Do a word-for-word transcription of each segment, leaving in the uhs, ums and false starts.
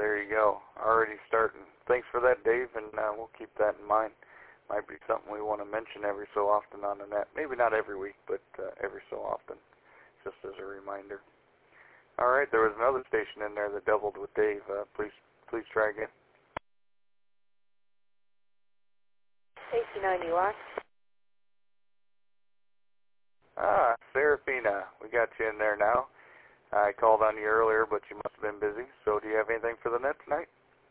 there you go. Already starting. Thanks for that, Dave, and uh, we'll keep that in mind. Might be something we want to mention every so often on the net. Maybe not every week, but uh, every so often, just as a reminder. All right, there was another station in there that doubled with Dave. Uh, please, please try again. A C nine U I. Ah, Serafina, we got you in there now. I called on you earlier, but you must have been busy. So do you have anything for the net tonight?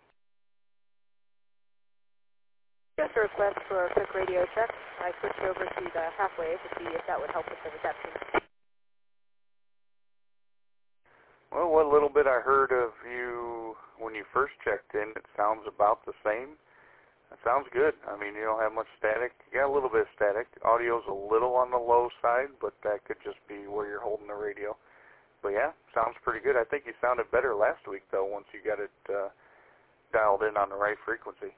Just a request for a quick radio check. I switched over to the halfway to see if that would help with the reception. Well, what little bit I heard of you when you first checked in, it sounds about the same. It sounds good. I mean, you don't have much static. You got a little bit of static. Audio's a little on the low side, but that could just be where you're holding the radio. But yeah, sounds pretty good. I think you sounded better last week, though, once you got it uh, dialed in on the right frequency.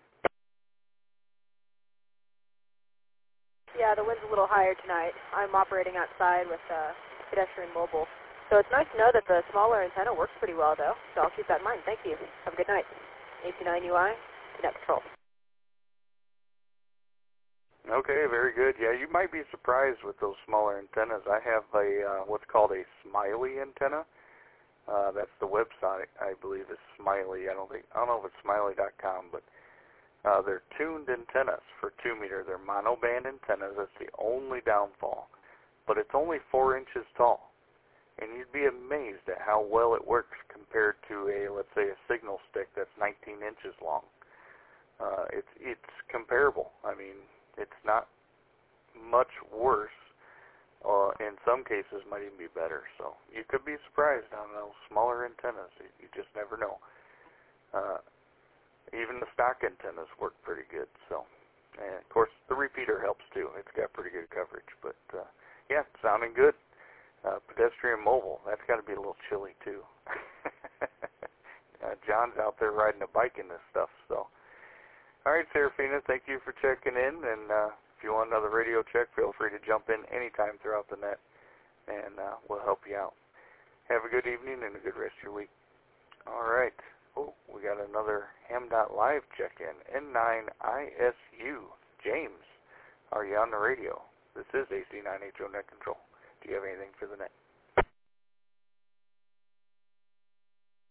Yeah, the wind's a little higher tonight. I'm operating outside with uh, pedestrian mobile. So it's nice to know that the smaller antenna works pretty well, though. So I'll keep that in mind. Thank you. Have a good night. A C nine U I, Net Control. Okay, very good. Yeah, you might be surprised with those smaller antennas. I have a uh, what's called a Smiley antenna. Uh, that's the website, I believe, is Smiley. I don't think I don't know if it's Smiley dot com, but uh, they're tuned antennas for two meter. They're monoband antennas. That's the only downfall, but it's only four inches tall, and you'd be amazed at how well it works compared to a, let's say, a signal stick that's nineteen inches long. Uh, it's it's comparable. I mean, it's not much worse. Uh, in some cases, might even be better. So you could be surprised on those smaller antennas. You, you just never know. Uh, even the stock antennas work pretty good. So, and of course, the repeater helps too. It's got pretty good coverage. But uh, yeah, sounding good. Uh, pedestrian mobile. That's got to be a little chilly too. uh, John's out there riding a bike in this stuff. So. All right, Serafina, thank you for checking in, and uh, if you want another radio check, feel free to jump in anytime throughout the net, and uh, we'll help you out. Have a good evening and a good rest of your week. All right. Oh, we got another Ham dot Live check-in. N nine I S U. James, are you on the radio? This is A C nine H O Net Control. Do you have anything for the net?